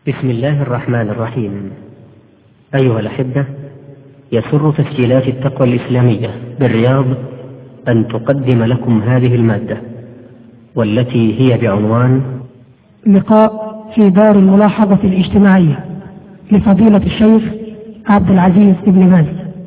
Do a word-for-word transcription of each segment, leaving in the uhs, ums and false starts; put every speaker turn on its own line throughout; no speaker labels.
بسم الله الرحمن الرحيم. أيها الأحبة، يسر تسجيلات التقوى الإسلامية بالرياض أن تقدم لكم هذه المادة، والتي هي بعنوان
لقاء في دار الملاحظة الاجتماعية لفضيلة الشيخ عبد العزيز بن باز.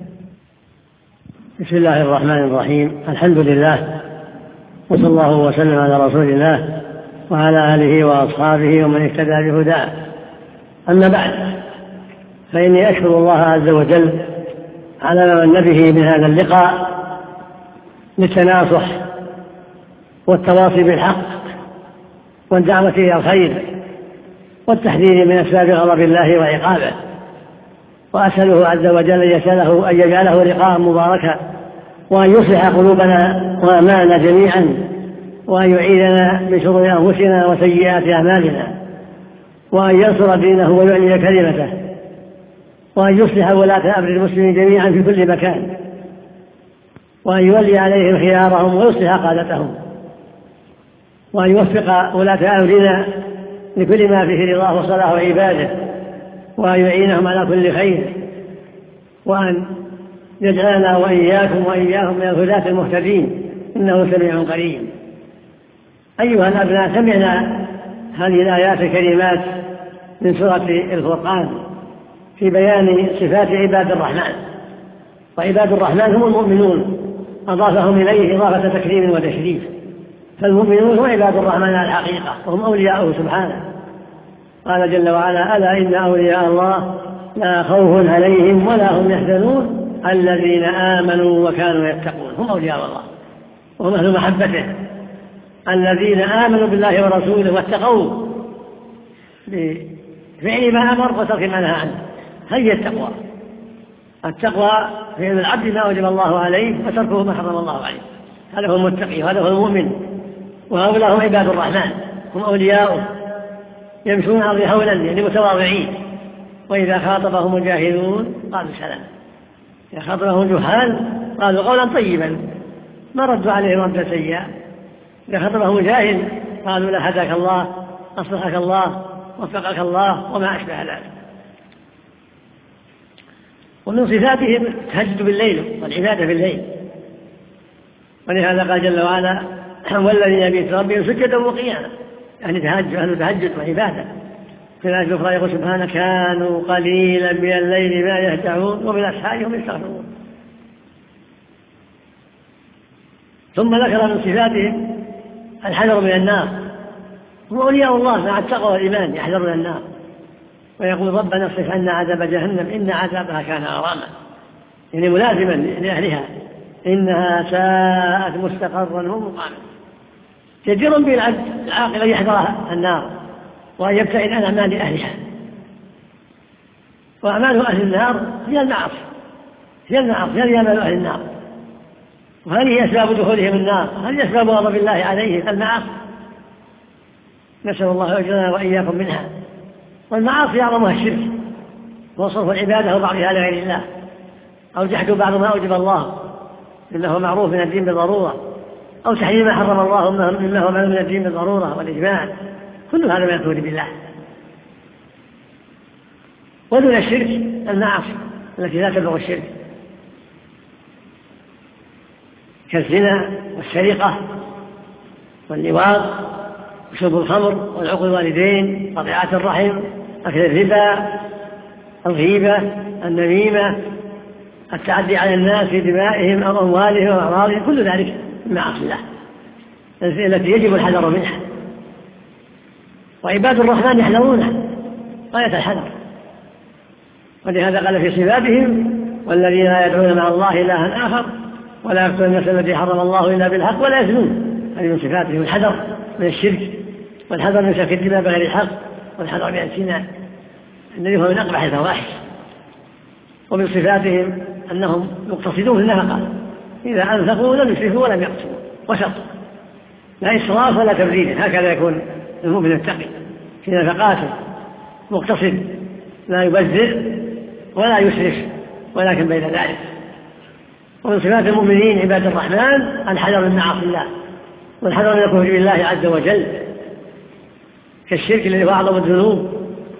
بسم الله الرحمن الرحيم. الحمد لله، وصلى الله وسلم على رسول الله وعلى آله وأصحابه ومن اهتدى بهداه. أما بعد، فإني أشكر الله عز وجل على ما من به من هذا اللقاء للتناصح والتواصي بالحق والدعوة إلى الخير والتحذير من أسباب غضب الله وعقابه، وأسأله عز وجل أن يسأله أن يجعله لقاء مباركا، وأن يصلح قلوبنا وأعمالنا جميعا، وأن يعيذنا من شرور أنفسنا وسيئات أعمالنا، وأن ينصر دينه ويعلي كلمته، وأن يصلح ولاة أمر المسلمين جميعا في كل مكان، وأن يولي عليهم خيارهم ويصلح قادتهم، وأن يوفق ولاة أمرنا لكل ما فيه رضاه وصلاح عباده، وأن يعينهم على كل خير، وأن يجعلنا وإياكم وإياهم من الهداة المهتدين، إنه سميع قريب. أيها الأبناء، سمعنا هذه الآيات الكريمات من سورة الفرقان في بيان صفات عباد الرحمن، وعباد الرحمن هم المؤمنون، أضافهم إليه إضافة تكريم وتشريف، فالمؤمنون هم عباد الرحمن على الحقيقة، وهم أولياؤه سبحانه. قال جل وعلا: ألا إن أولياء الله لا خوف عليهم ولا هم يحزنون الذين آمنوا وكانوا يتقون. هم أولياء الله وهم أهل محبته، الذين آمنوا بالله ورسوله واتقوا بفعل ما أمر وترك ما نهى عنه. هي التقوى. التقوى فعل العبد ما وجب الله عليه وتركه ما حرم الله عليه، هذا هو المتقي وهذا هو المؤمن، وهؤلاء هم عباد الرحمن، هم أولياؤه، يمشون على الأرض هونا، يعني متواضعين، وإذا خاطبهم الجاهلون قالوا سلام، إذا خاطبهم الجهال قالوا قولا طيبا، ما ردوا عليهم ردا سيئا. إذا خاطبهم الجاهل قالوا لا هداك الله، أصلحك الله، وفقك الله، وما أشبه ذلك. ومن صفاتهم التهجد بالليل والعبادة بالليل، ولهذا قال جل وعلا: والذين يبيتون ربهم سجدا وقياما، يعني تهجد، أهل تهجد وعبادة. في الآية الأخرى يقول سبحانه: كانوا قليلا من الليل ما يهجعون وبالأسحار هم يستغفرون. ثم ذكر من صفاتهم الحذر من النار، هم أولياء الله مع التقوى والإيمان، يحذرون النار، ويقول: ربنا اصرف عنا عذاب جهنم إن عذابها كان غراما، يعني ملازما لأهلها، إنها ساءت مستقرا ومقاما. جدير بالعبد العاقل أن يحذر النار وأن يبتعد عن أعمال أهلها، وأعمال أهل النار هي المعاصي، هي المعاصي هي أعمال أهل النار، وهذه أسباب دخولهم النار، هذه أسباب غضب الله عليهم، المعاصي. نسأل الله يجعلنا وإياكم منها. والمعاصي أعظمها الشرك، وصرف العبادة وبعضها لغير الله، أو جحد بعض ما أوجب الله إنه معروف من الدين بالضرورة، أو تحريم ما حرم الله مما هو معلوم من الدين بالضرورة والإجماع، كل هذا ما يكون بالله. ودون الشرك المعاصي التي لا تبلغ الشرك، كالزنا والسرقة واللواط وشرب الخمر والعقوق الوالدين، قطيعة الرحم، أكل الربا، الغيبة، النميمة، التعدي على الناس في دمائهم أو أموالهم وأعراضهم، كل ذلك من معاصي الله التي يجب الحذر منها. وعباد الرحمن يحذرونه غاية الحذر، ولهذا قال في صفاتهم: والذين لا يدعون مع الله إلها آخر ولا يقتلون النفس التي حرم الله إلا بالحق ولا يزنون. هذه من صفاتهم الحذر من الشرك، والحذر من سفك الدماء بغير الحق، والحذر من الزنا الذي هو من أقبح الفواحش. ومن صفاتهم أنهم مقتصدون في النفقة، إذا أنفقوا لم يسرفوا ولم يقتلوا، وسط، لا إسراف ولا تبذير. هكذا يكون المؤمن التقي في نفقاته، مقتصد، لا يبذر ولا يسرف، ولكن بين ذلك. ومن صفات المؤمنين عباد الرحمن الحذر من معاصي الله، والحذر من الكفر بالله عز وجل، كالشرك الذي هو أعظم الذنوب،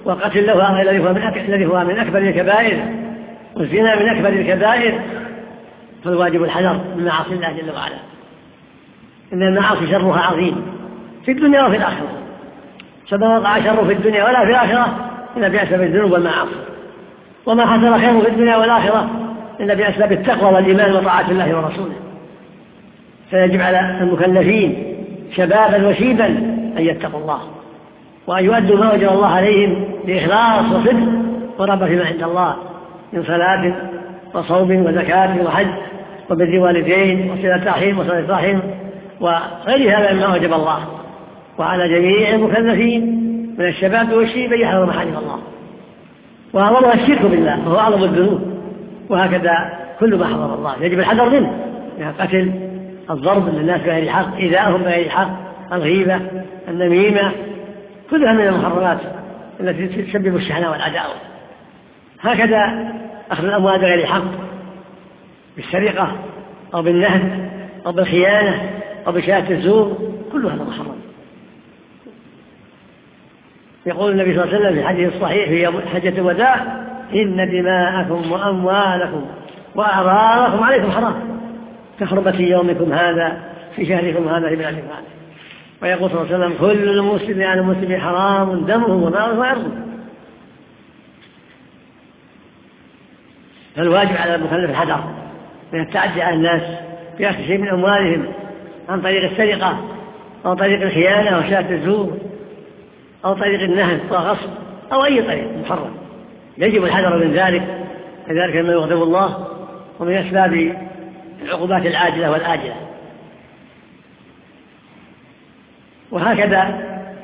والقتل له الذي هو من أكبر الكبائر، والزنا من أكبر الكبائر، فالواجب الحذر من معاصي الله جل وعلا. إن المعاصي شرها عظيم في الدنيا وفي الآخرة، فما وقع شر في الدنيا ولا في الآخرة إلا بأسباب الذنوب والمعاصي، وما حصل خير في الدنيا والآخرة إلا بأسباب التقوى والإيمان وطاعة الله ورسوله. فيجب على المكلفين شبابا وشيبا أن يتقوا الله وأن يؤدوا ما وجب الله عليهم بإخلاص وصدق ورغبة فيما عند الله من صلاة وصوم وزكاة وحج وبر والدين وصلة رحم وصلة رحم وغير هذا مما وجب الله. وعلى جميع المكلفين من الشباب والشيب أن يحذروا محارم الله، وأعظمها الشرك بالله وهو أعظم الذنوب، وهكذا كل ما حرم الله يجب الحذر منه، يعني قتل، الضرب للناس بغير الحق، إيذاءهم بغير الحق، الغيبة، النميمة، كلها من المحرمات التي تسبب الشحناء والعداوة. هكذا أخذ الأموال بغير الحق بالسرقة أو بالنهب أو بالخيانة أو بشهادة الزور، كل هذا محرم. يقول النبي صلى الله عليه وسلم في الحديث الصحيح في حجة الوداع: إن دماءكم وأموالكم وأعراضكم عليكم حرام كحرمة يومكم هذا في شهركم هذا في بلادكم هذا. ويقول صلى الله عليه وسلم: كل المسلم على المسلم حرام دمه وماله وعرضه. فالواجب على المكلف الحذر من التعدي على الناس بأخذ شيء من أموالهم عن طريق السرقة أو طريق الخيانة وشهادة الزور أو طريق النهب وغصب أو أي طريق محرم. يجب الحذر من ذلك، كذلك مما يغضب الله ومن أسباب العقوبات العاجلة والآجلة. وهكذا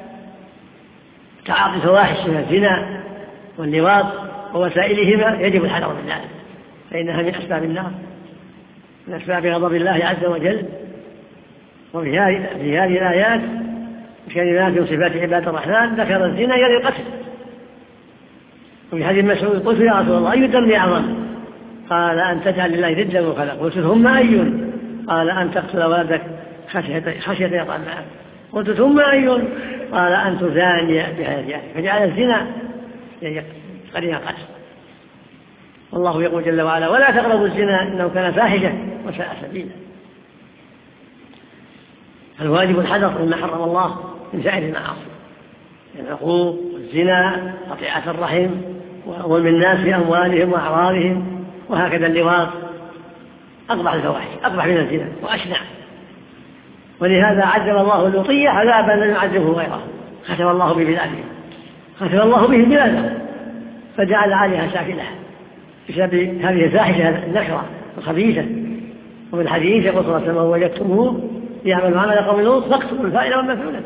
تعاطي فواحش من الزنا واللواط ووسائلهما يجب الحذر من ذلك، فإنها من أسباب النار، من أسباب غضب الله عز وجل. وفي هذه الآيات كلمات من صفات عباد الرحمن ذكر الزنا يعني القتل. وفي حديث مسعود: قلت يا رسول الله أي الذنب أعظم؟ قال: أن تجعل لله ندا وخلق. قلت: ثم أي؟ قال: أن تقتل ولدك خشية يطعم معك. قلت: ثم أي؟ قال: أن تزاني بحياتك. فجعل الزنا قرين القتل. والله يقول جل وعلا: ولا تقربوا الزنا إنه كان فاحشة وساء سبيلا. الواجب الحذر مما حرم الله من سائر المعاصي، العقوق والزنا قطيعة الرحم وظلم الناس في أموالهم وأعراضهم، وهكذا اللواط أقبح الفواحش، أقبح من الزنا وأشنع. ولهذا عذب الله اللوطية عذابا لم يعذبه غيره، ختم الله ببلادهم، ختم الله به بلاده، فجعل عليها ساكنها بسبب هذه الفاحشة النكرة الخبيثة. وفي الحديث يقول صلى الله عليه وسلم: وجدتموه يعمل عمل قوم لوط فاقتلوا الفاعل والمفعول.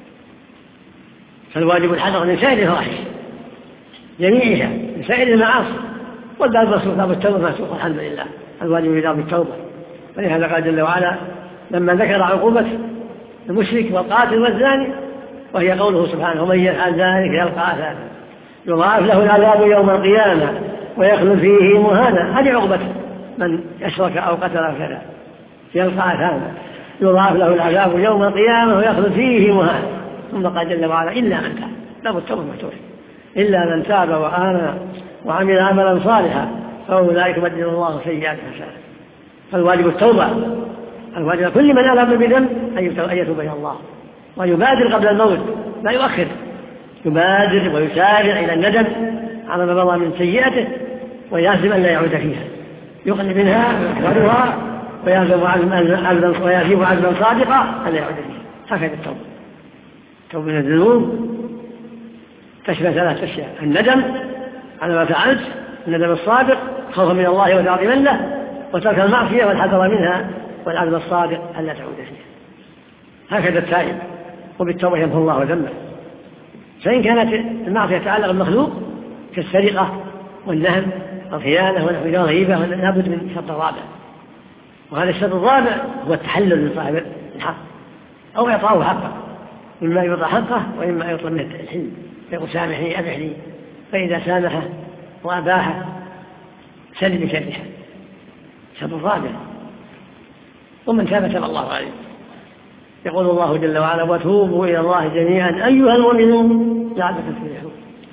فالواجب الحذر من سائر الفواحش جميعها، من سائر المعاصي. والباب مسروق، باب التوبة مسروق الحمد لله، الواجب باب التوبة. ولهذا قال جل وعلا لما ذكر عقوبة المشرك والقاتل والزاني، وهي قوله سبحانه: ومن يفعل ذلك يلقى أثاما يضاعف له العذاب يوم القيامة ويخلد فيه مهانا. هذه عقوبة من أشرك أو قتل أو كذا، يلقى أثاما يضاعف له العذاب يوم القيامة ويخلد فيه مهانا. ثم قال جل وعلا: إلا من تاب، باب التوبة مفتوح، إلا من تاب وآمن وعمل عملا صالحا فأولئك يبدل الله سيئات حسنات. فالواجب التوبة، الواجب كل من ألم بذنب أن يتوب إلى الله ويبادر قبل الموت، لا يؤخر، يبادر ويسارع إلى الندم على ما مضى من سيئته ويعزم أن لا يعود فيها، يقل منها ويحذرها ويعزم عزما ويعزم عزما صادقا أن لا يعود فيها. هكذا التوبة. التوبة من الذنوب تشمل ثلاث أشياء: الندم على ما فعلت، الندم الصادق خوفا من الله وتعظيما له، وترك المعصية والحذر منها والعزم الصادق أن لا تعود فيها. هكذا التائب، وبالتوبة يمحو الله ذنبه. فإن كانت المعصية تتعلق بالمخلوق كالسرقة والنهب والخيانة والغيبة لابد من شرط رابع، وهذا الشرط الرابع هو التحلل من صاحب الحق أو إعطاؤه حقه، إما يعطى حقه وإما يطلب منه الحل، يقول: سامحني أبحني. فإذا سامحه وأباحه سلم بشرها. الشرط الرابع. ومن تاب تاب الله عليه. يقول الله جل وعلا: وتوبوا إلى الله جميعا أيها المؤمنون لعلكم تفلحون.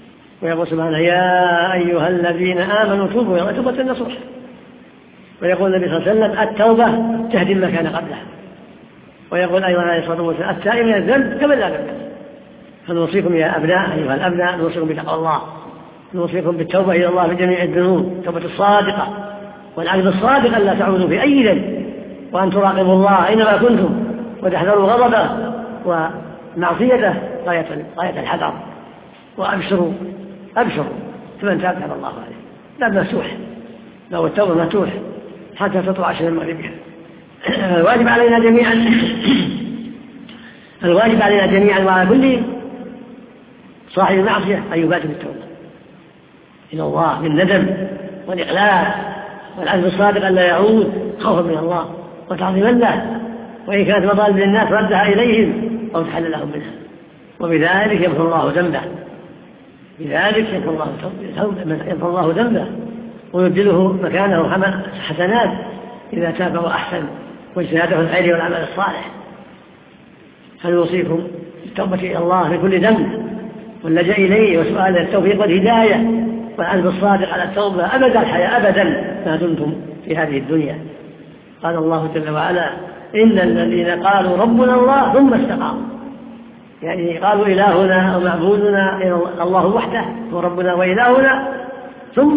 ويقول سبحانه يا أيها الذين آمنوا توبوا إلى الله توبة نصوح. ويقول النبي صلى الله عليه وسلم التوبة تهدم ما كان قبلها. ويقول أيضا عليه الصلاة والسلام التائب من الذنب كمن لا ذنب. فنوصيكم يا أبناء أيها الأبناء نوصيكم بتقوى الله، نوصيكم بالتوبة إلى الله في جميع الذنوب، التوبة الصادقة والعزم الصادق ألا تعودوا في أي ذنب، وأن تراقبوا الله أينما كنتم وتحذروا غضبه ومعصيته غاية غاية الحذر. وأبشروا أبشروا فمن تاب تاب الله عليه. باب مفتوح، لو التوبة مفتوح حتى تطلع عشر المغرب. الواجب علينا جميعا الواجب علينا جميعا وعلى كل صاحب المعصية أن يبادر بالتوبة إلى الله بالندم والإقلاع والعزم الصادق أن لا يعود خوفا من الله وتعظيما له، وإن كانت مطالب للناس ردها إليهم أو تحل لهم منها، وبذلك يمحو الله ذنبه بذلك يمحو الله يمحو الله ذنبه ويبدله مكانه حسنات إذا تاب وأحسن واجتهاده الخير والعمل الصالح. فنوصيكم بالتوبة إلى الله في كل ذنب واللجأ إليه وسؤال التوفيق والهداية والعزم الصادق على التوبة أبدا الحياة أبدا ما دمتم في هذه الدنيا. قال الله جل وعلا إن الذين قالوا ربنا الله ثم استقاموا، يعني قالوا إلهنا ومعبودنا الله وحده وربنا وإلهنا، ثم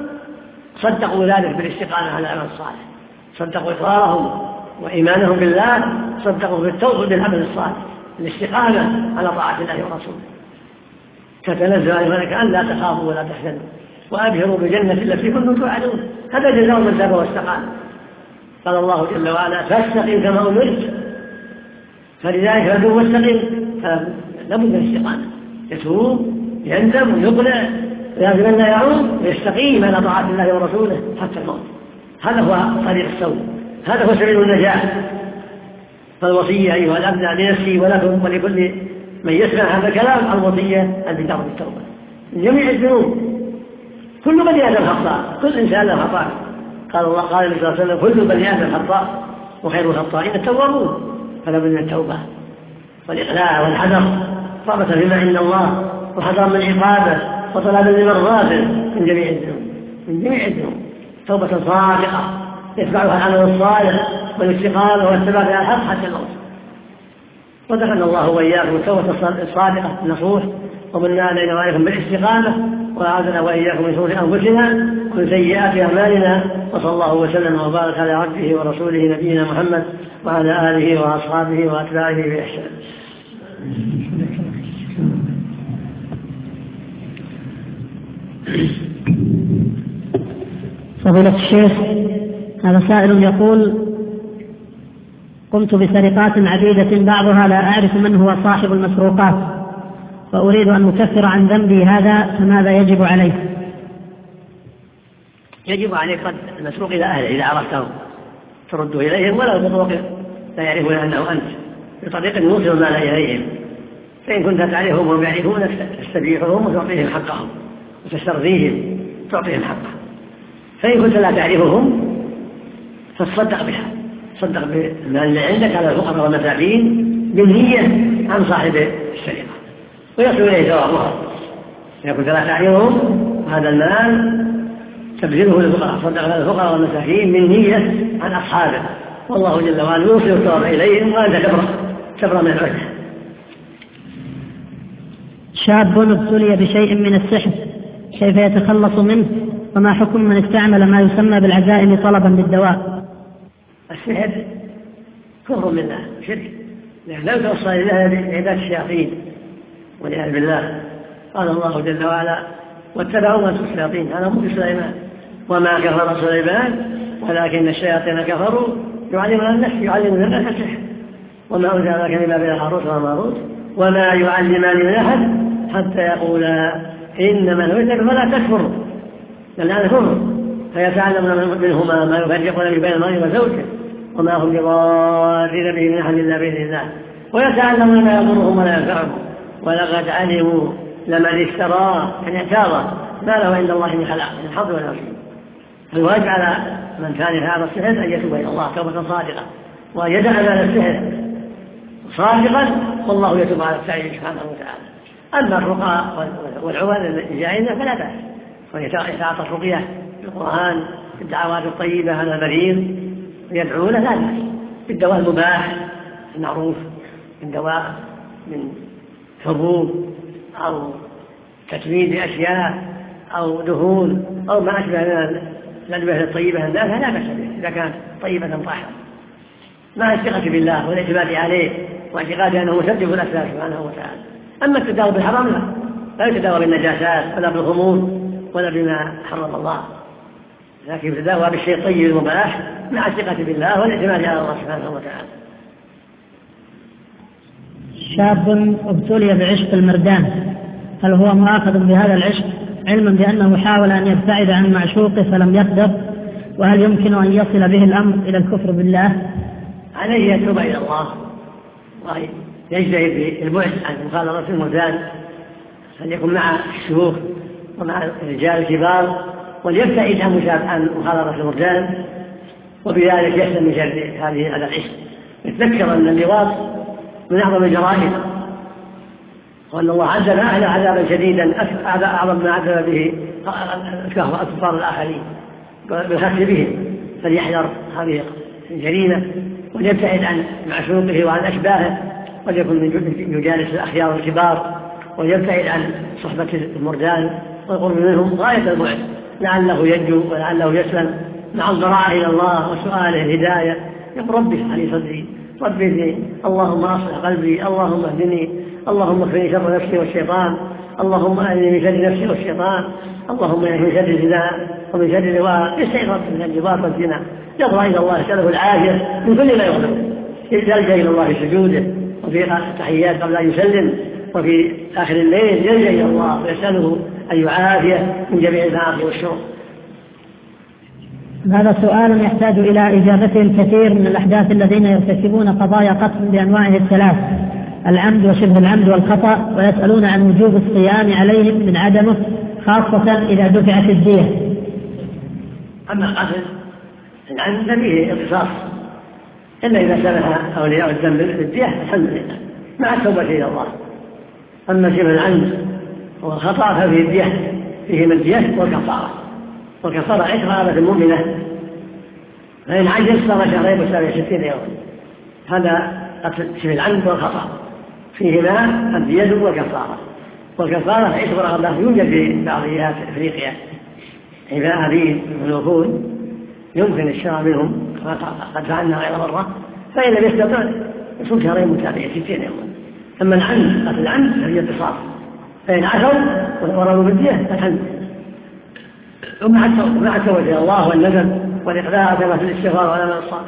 صدقوا ذلك بالاستقامة على العمل الصالح، صدقوا إقرارهم وإيمانهم بالله، صدقوا بالتوبة بالعمل الصالح الاستقامة على طاعة الله ورسوله. تتنزل على الملائكة أن لا تخافوا ولا تحزنوا وأبشروا بالجنة التي كنتم توعدون، هذا جزاء من تاب واستقام. قال الله جل وعلا فاستقم كما أمرت، فلذلك فاتوب واستقم، فلابد من الاستقامة، يتوب يندم ويقلع لازم أن لا يعود ويستقيم على طاعة الله ورسوله حتى الموت. هذا هو طريق السوء، هذا هو سبيل النجاة. فالوصية أيها الأبناء لنفسي ولكم ولكل من يسمع هذا الكلام الوصية أن تدعوا بالتوبة من جميع الذنوب. كل بني آدم خطاء، كل إنسان له خطاء. قال الله قال النبي صلى الله عليه وسلم كل بني آدم خطاء وخير الخطائين التوابون. فلا بد من التوبة والإقلاع والحذر، رغبة فيما عند الله وحذر من عقابه وطلبا لمرضاته من جميع الذنوب من جميع الذنوب. توبة صادقة يتبعها العمل الصالح والاستقامة والثبات على الحق حتى الموت. ودخلنا الله وإياكم التوبة الصادقة النصوح، ومن علينا وعليكم بالاستقامة، وأعاذنا وإياكم من شرور أنفسنا ومن سيئات أعمالنا. وصلى الله وسلم وبارك على عبده ورسوله نبينا محمد وعلى آله وأصحابه وأتباعه بإحسان.
فضيلة الشيخ، هذا سائل يقول قمت بسرقات عديدة بعضها لا أعرف من هو صاحب المسروقات، فأريد أن أكفر عن ذنبي هذا، فماذا يجب عليه؟
يجب عليك رد المسروق إلى أهله إذا عرفته ترده إليهم، ولا بطرق لا يعرفون أنه أنت، بطريقة يوصل المال إليهم. فإن كنت تعرفهم وهم يعرفونك تستبيحهم وتعطيهم حقهم وتسترضيهم تعطيهم حقهم. فإن كنت لا تعرفهم فتصدق بها، تصدق بالمال اللي عندك على الفقراء والمساكين بالنية عن صاحب السرقة ويصل إليه ثوابها. إذا كنت لا تعرفهم هذا المال تبذله للفقراء، تصدق على الفقراء والمساكين من نية عن أصحابه، والله جل وعلا يوصل الثواب إليهم وأنت تبرأ تبرأ من العهد.
شاب ابتلي بشيء من السحر، كيف يتخلص منه؟ وما حكم من استعمل ما يسمى بالعزائم طلبا للدواء؟
السحر كفر بالله شرك، لأنه لا يتوصل إليها بعبادة الشياطين والعياذ بالله. قال الله جل وعلا واتبعوا ما تتلو الشياطين على ملك سليمان وما كفر سليمان ولكن الشياطين كفروا يعلمون الناس يعلمون الناس السحر وما أنزل على بين هاروت وماروت وما يعلمان من أحد حتى يقولا إنما نريد فلا تكفر، لأن كفر، فيتعلمون منهما ما يفرقون بين المرء وزوجه وما هم بضارين به من أحد إلا بإذن الله، ويتعلمون ما يضرهم ولا ينفعهم ولقد علموا لمن اشتراه يعني اعتاضه ما له عند الله من خلاق من حظ ولا نصيب. الواجب على من كان هذا السحر أن يتوب إلى الله توبة صادقة وأن يدع مال السحر صادقا، والله يتوب على السعي سبحانه وتعالى. أما الرقى والعوال الجائزة فلا بأس، ويتعاطى الرقية بالقرآن بالدعوات الطيبة على المريض ويدعو له لا بأس. بالدواء المباح المعروف من دواء من حبوب أو تتميد أشياء أو دهون أو ما أشبه من الأدوية الطيبة النافعة لا بأس به إذا كانت طيبة طاهرة مع الثقة بالله والاعتماد عليه واعتقاد أنه مسبب الأسباب سبحانه وتعالى. أما التداوي بالحرام لا، لا يتداوى بالنجاسات ولا بالخمور ولا بما حرم الله، لكن يتداوى بالشيء الطيب المباح مع الثقة بالله والاعتماد على الله سبحانه وتعالى.
شاب ابتلي بعشق المردان، هل هو مؤاخذ بهذا العشق علما بأنه حاول أن يبتعد عن معشوقه فلم يقدر؟ وهل يمكن أن يصل به الأمر إلى الكفر بالله؟
عليه يتوب إلى الله ويجتهد في البعد عن مخالطة المردان، فليكن مع الشيوخ ومع الرجال الكبار وليبتعد عن مخالطة المردان، وبذلك يسلم من شر هذه هذا العشق. يتذكر أن اللواط من أعظم الجرائم، وأن الله عذب أهل عذابا شديدا أعظم ما عذب به الكفار الآخرين بالخس بهم، فليحذر هذه الجريمة وليبتعد عن معشوقه وعن أشباهه، وليكن يجالس الأخيار الكبار وليبتعد عن صحبة المردان والقرب منهم غاية البعد لعله ينجو ولعله يسلم، مع الضراعة إلى الله وسؤاله الهداية. يقول ربي علي صدري، ربي اهدني، اللهم أصلح قلبي، اللهم اهدني، اللهم اكفني شر نفسي والشيطان، اللهم أهدني من شر نفسي والشيطان، اللهم اهدني من شر الزنا ومن شر اللواط. يستعيذ ربي من اللواط والزنا، يضرع إلى الله يسأله العافية من كل ما يغضب، يلجأ إلى الله في سجوده وفي التحيات قبل أن يسلم وفي آخر الليل يلجأ إلى الله ويسأله أن يعافيه من جميع المعاصي والشرور.
هذا سؤال يحتاج إلى إجابته الكثير من الأحداث الذين يرتكبون قضايا قتل بأنواعه الثلاث، العمد وشبه العمد والخطأ، ويسألون عن وجوب الصيام عليهم من عدمه خاصة إذا دفعت الدية.
أما القتل العمد فيه القصاص إلا إذا سمح أولياء الذنب بالدية الحمد لله مع التوبة إلى الله. أما شبه العمد والخطأ ففيه الدية، فيه من الدية والكفارة، والكفارة عشر رقبة مؤمنة، فإن عجز صار شهرين وسبع ستين يوما. هذا قتل شبه العمد والخطأ فيهما الدية والكفارة، والكفارة عشر رقبة يوجد في بعضيات أفريقيا عباء عبيد ملوكون يمكن الشراء منهم قد فعلنا غير مرة، فإن لم يستطع يصوم شهرين متابعين ستين يوما. أما العمد قتل العمد فهي قصاص، فإن عثوا ورموا بالدية فالحمد ومع التوبة إلى الله والندم والإقلاع كما في الاستغفار والعمل الصالح.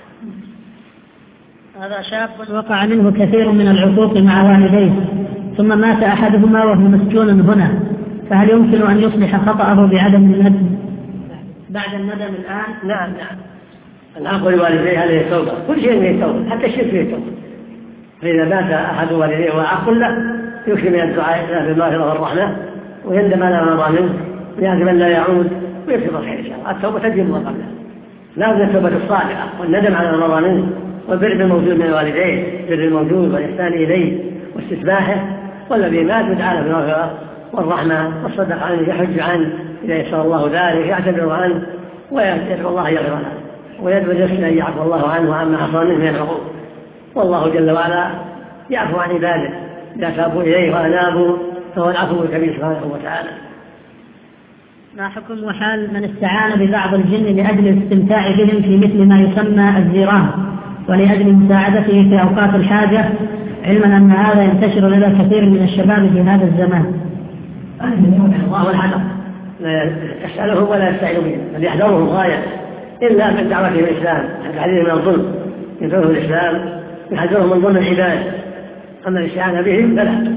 هذا شاب وقع منه كثير من العقوق مع والديه ثم مات أحدهما وهو مسجون هنا، فهل يمكن أن يصلح خطأه بعدم الندم بعد الندم الآن؟
نعم نعم، العقل لوالديه هذه التوبة، كل شيء فيه التوبة، حتى الشرك فيه التوبة. فإذا مات أحد والديه وعقل له يكثر من الدعاء له بالمغفرة والرحمة ويندم على ما مضى منه ويعزم أن لا يعود ويكثر الخير إن شاء الله. التوبة تجب ما قبلها، لازم التوبة الصالحة والندم على ما مضى منه والبر بالموجود من الوالدين، بر الموجود والإحسان إليه واستتباحه، والذي مات يدعى له بالمغفرة والرحمة والصدق عنه، يحج عنه إذا يسر الله ذلك، يعتذر عنه ويدعو الله يغفر له، ويدعو نفسه أن يعفو الله عنه وعما حصل منه من العقوق. والله جل وعلا يعفو عن عباده إذا تابوا إليه وأنابوا، فهو العفو الكبير سبحانه وتعالى.
ما حكم وحال من استعان ببعض الجن لأجل الاستمتاع بهم في مثل ما يسمى الزيران ولأجل مساعدته في أوقات الحاجة، علما أن هذا ينتشر لدى كثير من الشباب في هذا الزمان؟
الله الحذر، لا يسألهم ولا يستعين بهم، بل يحذرهم غاية إلا من دعوتهم الإسلام، الحديث من الظلم يدعوهم الإسلام، يحذرهم من ظلم العباد. أما الاستعانة بهم فلا.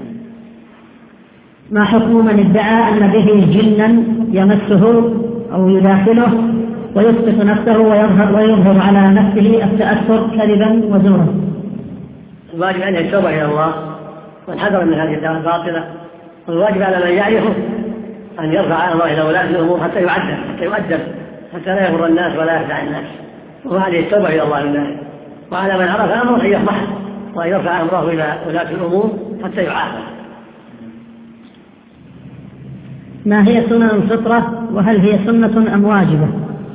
ما حكم من ادعى أن به جنا يمسه أو يداخله ويسقط نفسه ويظهر, ويظهر على نفسه التأثر كذبا وزورا؟
الواجب أن يتوب إلى الله والحذر من هذه الدعوة الباطلة، والواجب على من يعرفه أن يرفع أمره إلى ولاة الأمور حتى يعدل حتى يؤدب حتى لا يغر الناس ولا يخدع الناس، وعليه التوبة إلى الله منه. وعلى من عرف أمره أن يفضحه وأن يرفع أمره إلى ولاة الأمور حتى يعافى.
ما هي سنن الفطرة وهل هي سنة أم واجبة؟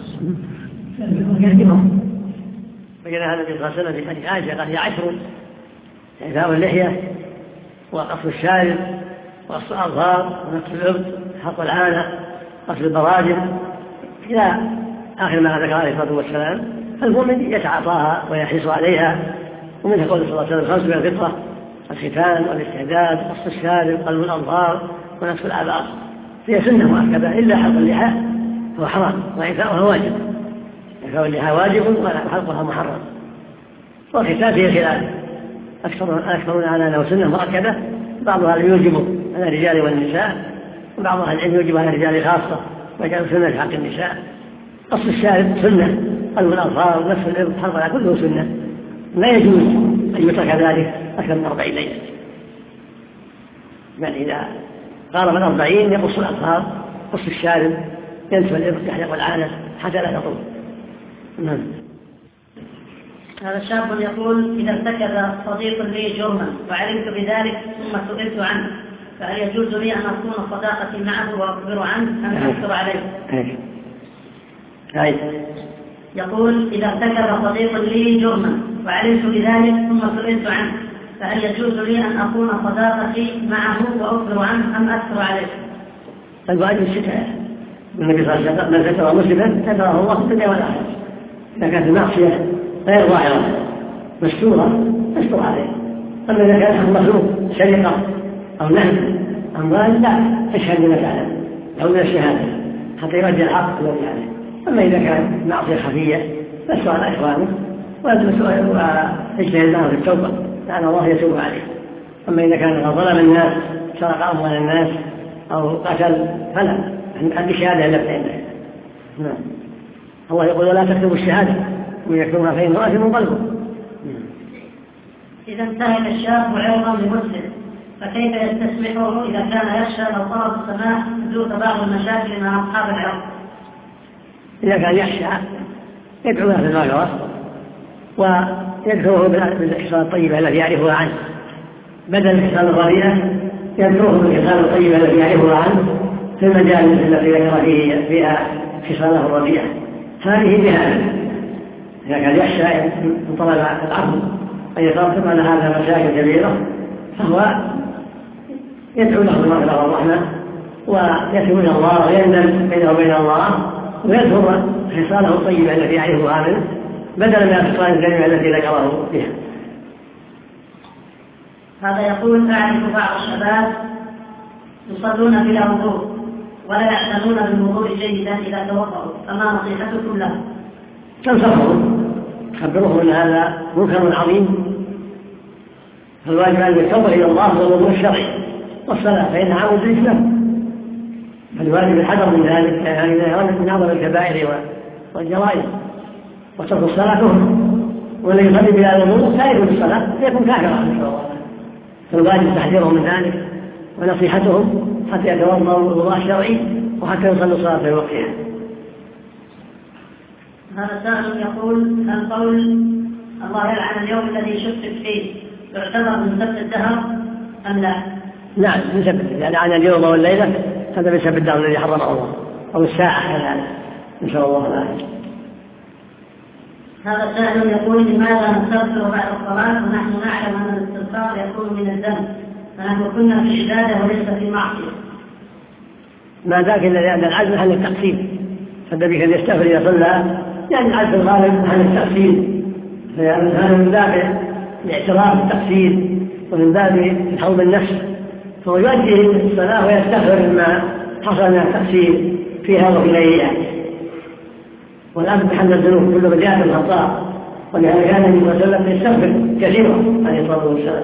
بين هذا النبي صلى الله عليه وسلم في حديث عائشة قال هي عشر: إعفاء اللحية، وقص الشارب، وقص الأظفار، ونقص الإبط، حق العانة، قص البراجم، إلى آخر ما ذكر عليه الصلاة والسلام. فالمؤمن يتعاطاها ويحرص عليها. ومنها قول صلى الله عليه وسلم: خمس من الفطرة: الختان والاستعداد، قص الشارب، قلم الأظفار، ونقص الآباط. هي سنة مؤكدة، إلا حلق اللحى هو حرام، وإعفاؤها واجب. إعفاء اللحى واجب وحلقها محرم. والختان فيه خلاف، أكثرون على أنه سنة مؤكدة، بعضها يوجب على الرجال والنساء، وبعضها العلم يوجب على الرجال خاصة ويجعل سنة في حق النساء. قص الشارب سنة، قلم الأظفار ونفس الإبط حلقها كله سنة، لا يجوز أن يترك ذلك أكثر من أربعين ليلة، بل إذا قارب الأربعين يقص الأظفار، قص الشارب، ينتف الإبط، يحلق العانة حتى لا تطول. نعم.
هذا شاب يقول: إذا ارتكب صديق لي جرما وعلمت بذلك ثم سئلت عنه، فهل يجوز لي أن أكون صداقتي معه وأخبر عنه أم أنكر عليه؟ يقول: إذا ارتكب صديق لي جرما وعلمت بذلك ثم سئلت عنه، فهل يجوز لي أن أكون صداقتي معه وأخبر عنه أم أكثر عليه؟
الواجب الستر. النبي صلى الله عليه وسلم: من ستر مسلما ستره الله في الدنيا والآخرة. إذا كانت المعصية غير ظاهرة مستورة مستور عليه. أما إذا كان مخلوق سرقة أو نهب أموال لا تشهد بما تعلم أو من الشهادة حتى يرجع الحق الذي عليه. أما إذا كان معصية خفية فالسؤال على إخوانه واجتهد معه في التوبة لعل الله يتوب عليه. أما إذا كان ظلم الناس، سرق أموال الناس أو قتل، فلا عند الشهادة إلا بعنده. نعم. الله يقول: ولا تكتبوا الشهادة ومن يكتبها فإنه آثم قلبه.
إذا انتهك الشاب عرضا لمسلم فكيف يستسمحه إذا كان يخشى لو طلب السماح حدوث بعض المشاكل مع أصحاب العرض؟
إذا كان يخشى يدعو له في المغفرة ويدعوه بالخصال الطيبة التي يعرفها عنه، بدل الخصال الرديئة يدعوه بالخصال الطيبة التي يعرفها عنه في المجالس التي ذكر فيه فيها خصاله الرديئة. هذه بها إذا كان يخشى من طلب العفو أن يترتب على هذا مشاكل كبيرة، فهو يدعو له بالمغفرة والرحمة ويتوب إلى الله ويندم بينه وبين الله ويذكر خصاله الطيبة التي يعرفها منه بدلا من الخصال الكريمة التي ذكره فيها.
هذا يقول: أعرف بعض الشباب يصلون بلا وضوء ولا يعتنون بالوضوء جيدا إذا توضأوا، فما نصيحتكم له؟
تنصحهم، خبروهم أن هذا منكر عظيم، فالواجب أن يتوب إلى الله والوضوء الشرعي والصلاة فإنها عمود الإسلام، فالواجب الحذر من ذلك، يعني إذا من أعظم الكبائر والجرائم. وترك الصلاة كفر، والذي يصلي بلا وضوء تارك للصلاة يكون كافرا إن شاء الله. فالواجب تحذيرهم من ذلك ونصيحتهم حتى يتوضأوا الوضوء الشرعي وحتى يصلوا الصلاة في وقتها.
هذا سائل يقول: هل قول الله يلعن اليوم الذي شفت فيه يعتبر من سبب الدهر أم لا؟
نعم من سبب، يعني عن اليوم والليلة هذا من سبب الدهر الذي حرمه الله، أو الساعة كذلك إن شاء الله العافية.
هذا سائل يقول: لماذا نستغفر بعد الصلاة ونحن نعلم أن الاستغفار يكون من الذنب، فنحن كنا في عبادة وليس في معصية؟
ما ذاك إلا لأن العزم عن التقصير، فالنبي كان يستغفر إذا صلى، يعني العزم الغالب عن التقصير، فهذا من باب الاعتراف بالتقصير ومن باب حوض النفس، فهو يؤدي الصلاة ويستغفر ما حصل من التقصير فيها وفي غيرها. والأمر بحمد الذنوب كل بداية الخطأ، ولهذا كان النبي صلى الله عليه وسلم يستغفر كثيرا عليه الصلاة والسلام.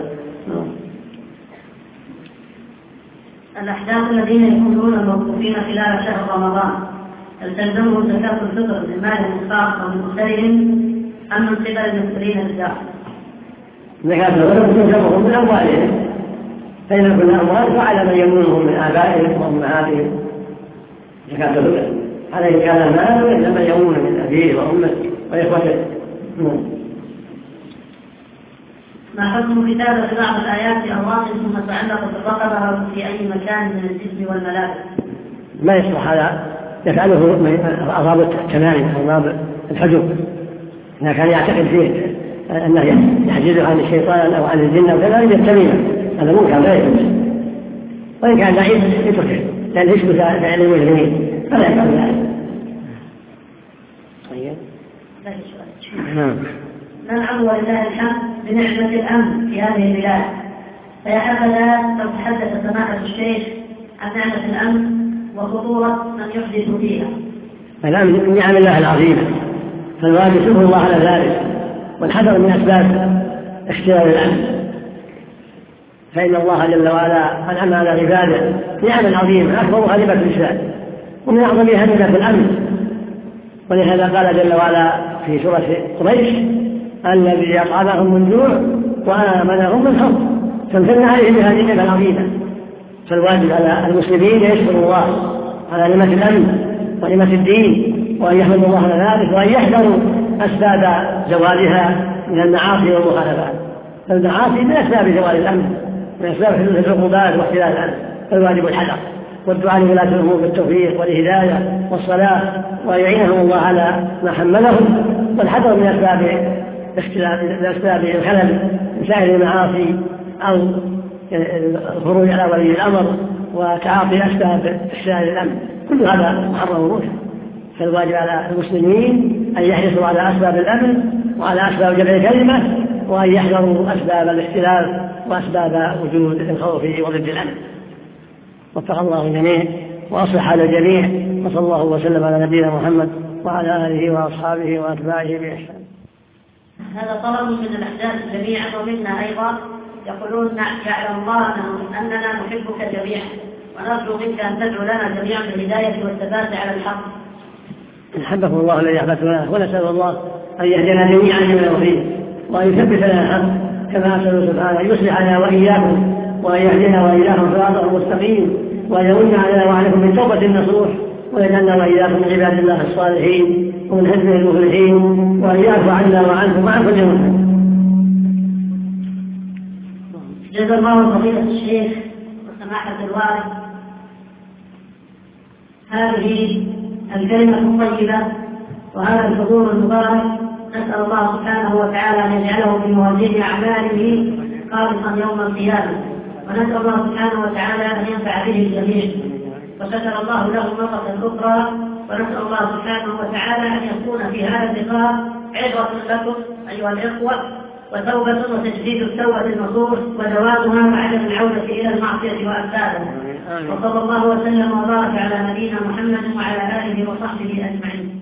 الأحداث الذين يكونون موقوفين خلال شهر رمضان هل تلزمهم زكاة الفطر من مال الإنفاق أو من أسرهم أم من قبل المسؤولين الداخل؟
زكاة الفطر تلزمهم من أموالهم، فإن كل أموال فعلى من يمنهم من آبائهم وأمهاتهم زكاة الفطر، عليه كان المال وإنما يمون من أبيه وأمه وإخوته.
ما حكم كتابة بعض الآيات في أوراق ثم تعلق بالرقبة أو في أي مكان من الجسم والملابس؟
ما يصلح هذا يفعله أصحاب التمائم أو أصحاب الحجب، إذا كان يعتقد فيه أنه يحجزه عن الشيطان أو عن الجن أو كذا يتميمه، هذا منكر لا يجوز. وإن كان ضعيف يتركه لأن يشبه فعل المجرمين فلا يفعل ذلك.
ننعم ولله الحمد بنعمة الأمن في هذه البلاد، فيا حبذا لو تحدث سماحة الشيخ عن نعمة الأمن وخطورة من يحدث فيها.
الأمن من نعم الله العظيمة، فالواجب شكر الله على ذلك والحذر من أسباب اختيار الأمن، فإن الله جل وعلا أنعم على عباده نعما عظيمة أكبرها نعمة الإسلام، ومن أعظمها نعمة الأمن. ولهذا قال جل وعلا في سورة قريش: الذي أطعمهم من جوع وآمنهم من خوف، فامتن عليهم بهذه النعمة العظيمة. فالواجب على المسلمين يشكروا الله على نعمة الأمن ونعمة الدين، وأن يحمدوا الله على ذلك، وأن يحذروا أسباب زوالها من المعاصي والمخالفات. فالمعاصي من أسباب زوال الأمن، من أسباب حدوث العقوبات واختلال الأمن، فالواجب الحذر والدعاء لولاة الأمور بالتوفيق والهداية والصلاة، وأن يعينهم الله على ما حملهم، والحذر من أسباب اختلاف الأسباب الخلل من سائر المعاصي أو الخروج على ولي الأمر وتعاطي أسباب إحسان الأمن، كل هذا محرم ومنكر. فالواجب على المسلمين أن يحرصوا على أسباب الأمن وعلى أسباب جمع الكلمة، وأن يحذروا أسباب الاختلاف وأسباب وجود الخوف وضد الأمن. وفق الله الجميع وأصلح على الجميع، وصلى الله وسلم على نبينا محمد وعلى آله وأصحابه وأتباعه بإحسان.
هذا طلب من الأحداث جميعا ومنا أيضا، يقولون: يعلم الله أننا نحبك جميعا ونرجو منك أن تدعو لنا جميعا بالهداية والثبات على الحق.
أحبكم الله الذي أحببتنا، ونسأل الله أن يهدينا جميعا لما يرضيه، وأن يثبت لنا الحق كما أسأل سبحانه أن يصلحنا وإياكم، وأن يهدينا وإياكم صراطا مستقيم، وأن يمن علينا وعليكم من توبة النصوح، ويجعلنا وإياكم من عباد الله الصالحين ومن حزبه المفلحين، وأن يعفو عنا وعنكم وعن كل مسلم.
جزا الله فضيلة الشيخ وسماحة الوالد هذه الكلمة الطيبة وهذا الحضور المبارك، نسأل الله سبحانه وتعالى أن يجعله في موازين أعماله خالصا يوم القيامة، ونسأل الله سبحانه وتعالى أن ينفع به الجميع. وشكر الله له مرة أخرى، ونسأل الله سبحانه وتعالى أن يكون في هذا اللقاء عبرة لكم أيها الإخوة، وتوبة وتجديد التوبة النصوح ودوامها وعدم العودة إلى المعصية وأمثالها. وصلى الله وسلم وبارك على نبينا محمد وعلى آله وصحبه أجمعين.